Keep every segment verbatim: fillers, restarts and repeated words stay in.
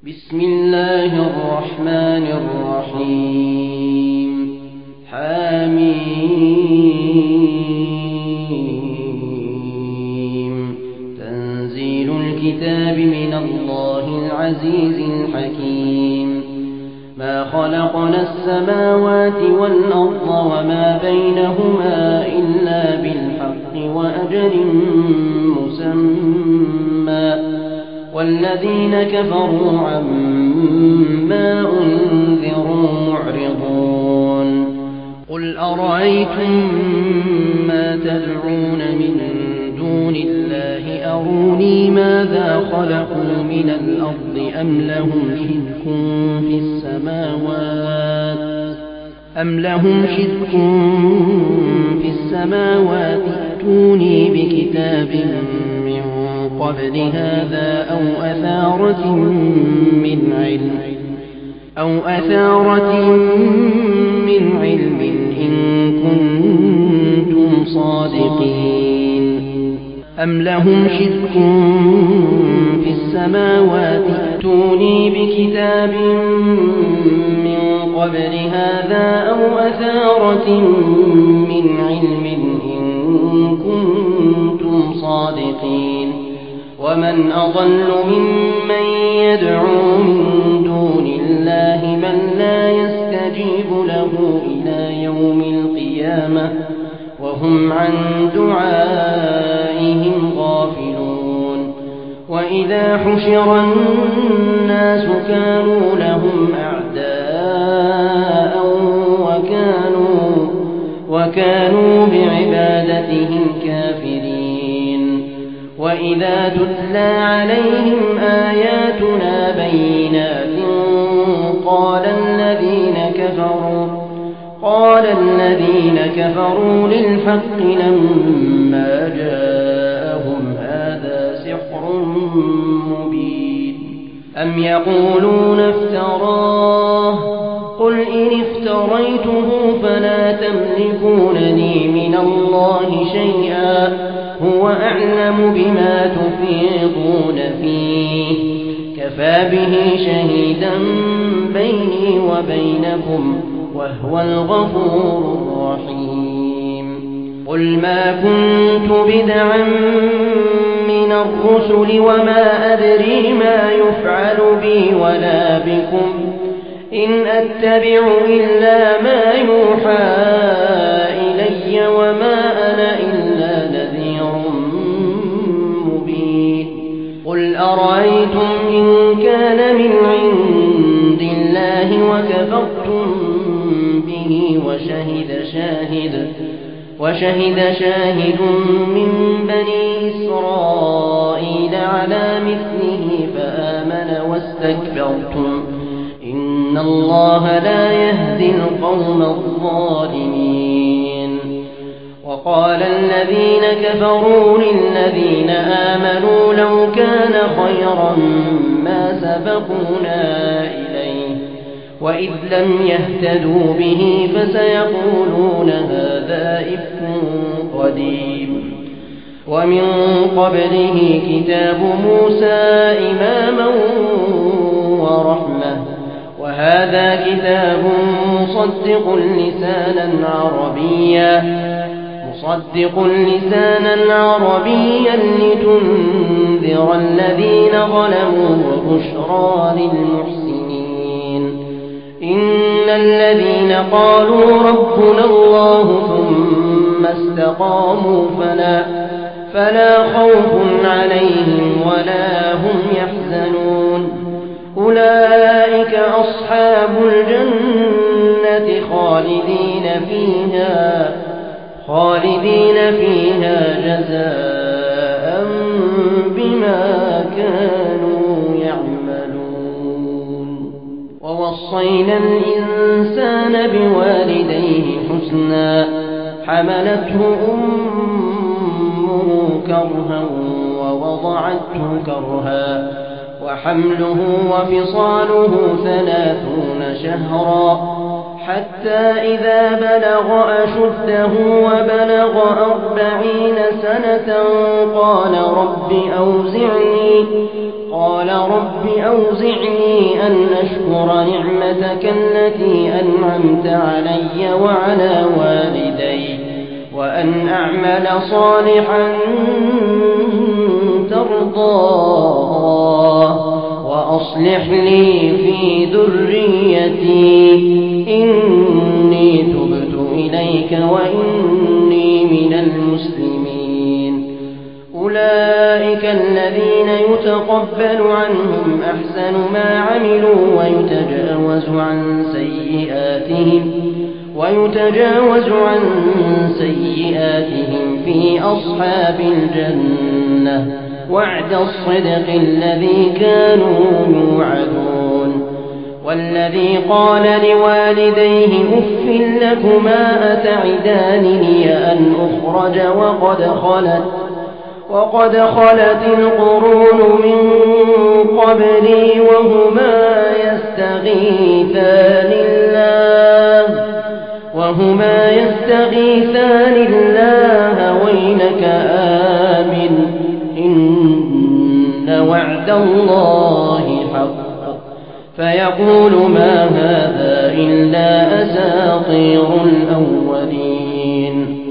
بسم الله الرحمن الرحيم. حميم. تنزيل الكتاب من الله العزيز الحكيم. ما خلقنا السماوات والأرض وما بينهما إلا بالحق وأجل مسمى، والذين كفروا عما أنذروا معرضون. قل أرأيتم ما تدعون من دون الله أروني ماذا خلقوا من الأرض أم لهم شرك في السماوات أم لهم شرك في السماوات ائتوني بكتاب من قبل هذا أو أثارة من علم أو أثارة من علم إن كنتم صادقين. أم لهم شرك في السماوات ائتوني بكتاب من قبل هذا أو أثارة من علم إن كنتم صادقين. ومن أضل ممن يدعو من دون الله من لا يستجيب له إلى يوم القيامة وهم عن دعائهم غافلون. وإذا حشر الناس كانوا لهم أعداء وكانوا, وكانوا بعبادتهم كافرين. وإذا تتلى عليهم آياتنا بينات قال الذين كفروا قال الذين كفروا للحق لما جاءهم هذا سحر مبين. أم يقولون افتراه قل إن افتريته فلا تملكون لي من الله شيئا هو أعلم بما تفيضون فيه كفى به شهيدا بيني وبينكم وهو الغفور الرحيم. قل ما كنت بدعا من الرسل وما أدري ما يفعل بي ولا بكم إن أتبع إلا ما يوحى إلي وما أنا إلا نذير مبين. قل أرأيتم إن كان من عند الله وكفرتم به وشهد شاهد وشهد شاهد من بني إسرائيل على مثله فآمن واستكبرتم إن الله لا يهدي القوم الظالمين. وقال الذين كفروا للذين آمنوا لو كان خيرا ما سبقونا إليه وإذ لم يهتدوا به فسيقولون هذا إفك قديم. ومن قبله كتاب موسى إماما ورحمة وهذا كتاب مصدق لسانا عربيا مصدق لسانا عربيا لتنذر الذين ظلموا وبشرى للمحسنين. إن الذين قالوا ربنا الله ثم استقاموا فلا, فلا خوف عليهم ولا هم يحزنون. أولئك أصحاب الجنة خالدين فيها خالدين فيها جزاء بما كانوا يعملون. ووصينا الإنسان بوالديه حسنا حملته أمه كرها ووضعته كرها وحمله وفصاله ثلاثون شهرا حتى إذا بلغ أشده وبلغ أربعين سنة قال رب أوزعني قال رب أوزعني أن أشكر نعمتك التي أنعمت علي وعلى والدي وأن أعمل صالحا ترضاه وأصلح لي في ذريتي إني تبت إليك وإني من المسلمين. أولئك الذين يتقبل عنهم أحسن ما عملوا ويتجاوز عن سيئاتهم ويتجاوز عن سيئاتهم في أصحاب الجنة وعد الصدق الذي كانوا يوعدون. والذي قال لوالديه أف لكما أتعدانني أن أخرج وقد خلت وقد خلت القرون من قبلي وهما يستغيثان الله وهما يستغيثان الله ويلك آمن إن وعد الله حق فيقول ما هذا إلا أساطير الأولين.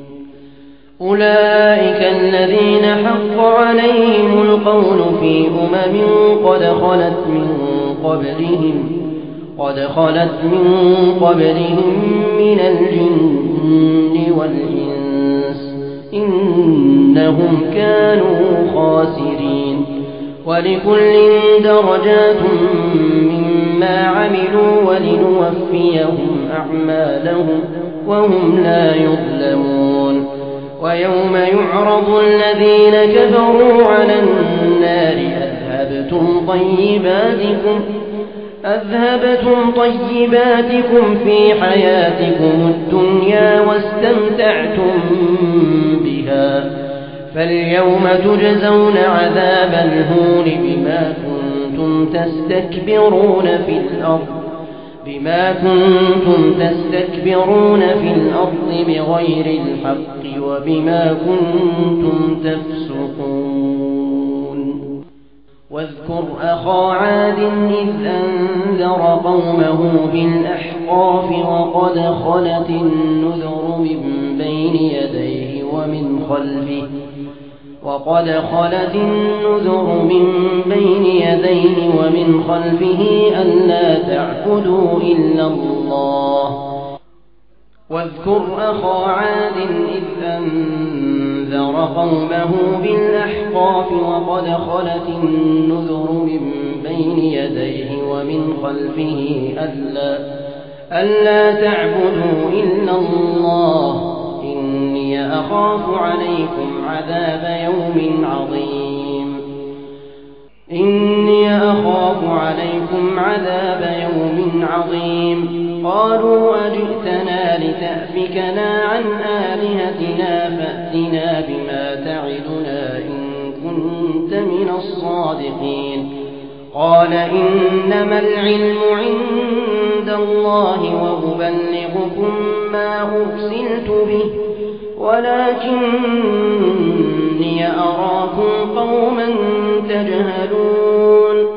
أولئك الذين حق عليهم القول في أمم قد خلت من قبلهم قد خلت من قبلهم من الجن والإنس إنهم كانوا خاسرين. ولكل درجات مما عملوا ولنوفيهم أعمالهم وهم لا يظلمون. ويوم يعرض الذين كفروا على النار أذهبتم طيباتكم أذهبتم طيباتكم في حياتكم الدنيا واستمتعتم بها فاليوم تجزون عذاب الهون بما كنتم تستكبرون في الأرض بما كنتم تستكبرون في الأرض بغير الحق وبما كنتم تفسقون. واذكر أخا عاد إذ أنذر قومه بالأحقاف وقد خلت النذر من بين يديه ومن خلفه وقد خلت النذر من بين يديه ومن خلفه ألا تعبدوا إلا الله. واذكر أخا عاد إذ أنذر قومه بالأحقاف وقد خلت النذر من بين يديه ومن خلفه ألا, ألا تعبدوا إلا الله إني أخاف عليكم عذاب يوم عظيم إني أخاف عليكم عذاب يوم عظيم. قالوا أجئتنا لتأفكنا عن آلهتنا فأتنا بما تعدنا إن كنت من الصادقين. قال إنما العلم عند الله وأبلغكم ما أرسلت به ولكني أراكم قوما تجهلون.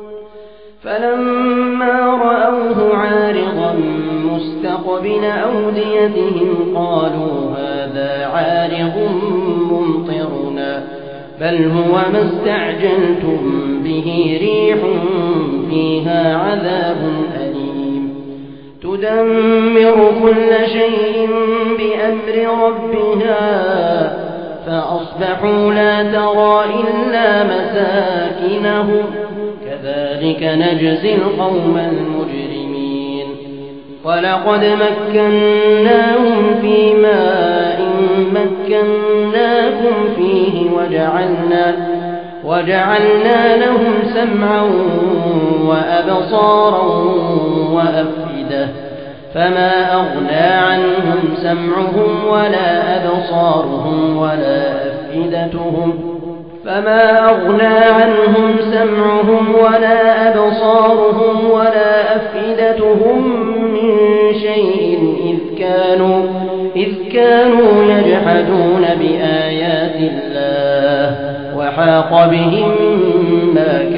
فلما رأوه عارضا مستقبل أوديتهم قالوا هذا عارض ممطرنا بل هو ما استعجلتم به ريح فيها عذاب أليم تدمر كل شيء بأمر ربها فأصبحوا لا ترى إلا مساكنهم كذلك نجزي القوم المجرمين. ولقد مكناهم في ماء مكناكم فيه وجعلنا, وجعلنا لهم سمعا وأبصارا وأفئدة فما أغنى عنهم سمعهم ولا أبصارهم ولا أفئدتهم فما أغنى عنهم سمعهم ولا أبصارهم ولا أفئدتهم من شيء إذ كانوا, إذ كانوا يجحدون بآيات الله وحاق بهم ما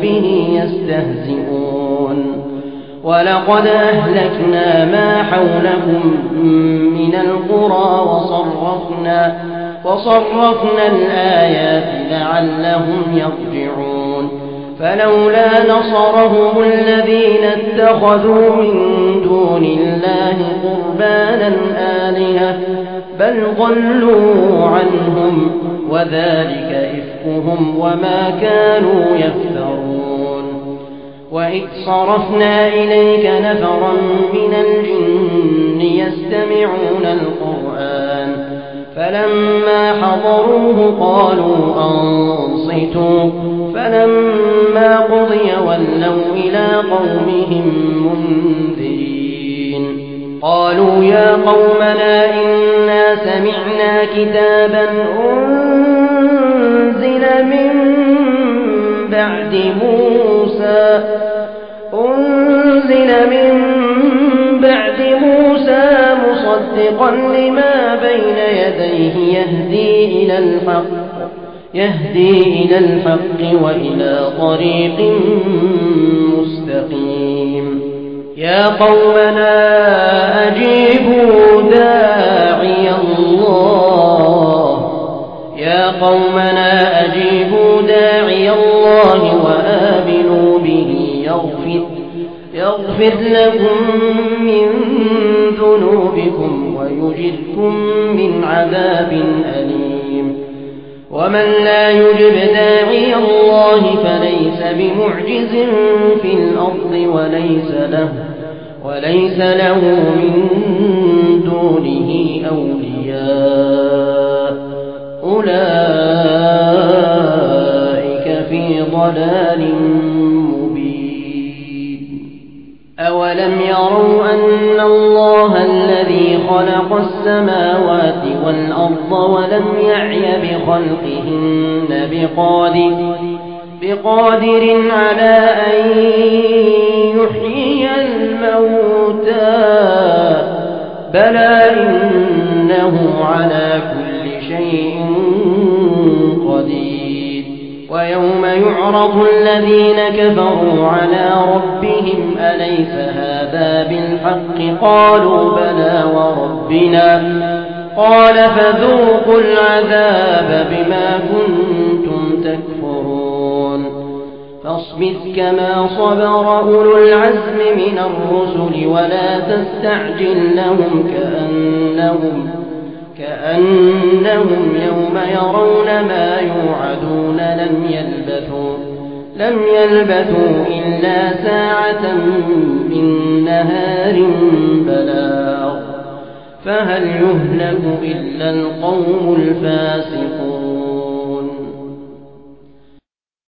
به يستهزئون ولقد أهلكنا ما حولكم من القرى وصرفنا, وصرفنا الآيات لعلهم يرجعون فلولا نصرهم الذين اتخذوا من دون الله قربانا آلهة بل ضلوا عنهم وذلك إفكهم وما كانوا يفترون وإذ صرفنا إليك نفرا من الجن يستمعون القرآن فلما حضروه قالوا أنصتوا فلما قضي ولوا إلى قومهم منذرين قالوا يا قومنا إنا سمعنا كتابا أنزل من بعد موسى أنزل من بعد موسى مصدقا لما بين يديه يهدي إلى الحق يهدي إلى الحق وإلى طريق مستقيم يا قومنا أجيبوا داعي الله يا قومنا أجيبوا داعي الله وآمنوا به يغفر يغفر لكم من ذنوبكم ويجركم من عذاب أليم ومن لا يجب داعي الله فليس بمعجز في الأرض وليس له وليس له من دونه أولياء أولئك في ضلال مبين أولم يروا أن الله الذي خلق السماوات والأرض ولم يعي بخلقهن بقادر, بقادر على أن يحيي الموتى بلى إنه على كل شيء قدير ويوم يعرض الذين كفروا على ربهم أليس هذا بالحق قالوا بلى وربنا قال فذوقوا العذاب بما كنتم تكفرون فاصبر كما صبر أولو العزم من الرسل ولا تستعجل لهم كأنهم كأنهم يوم يرون ما يوعدون لم يلبثوا لم يلبثوا إلا ساعة من نهار بلاغ فهل يهلك إلا القوم الفاسقون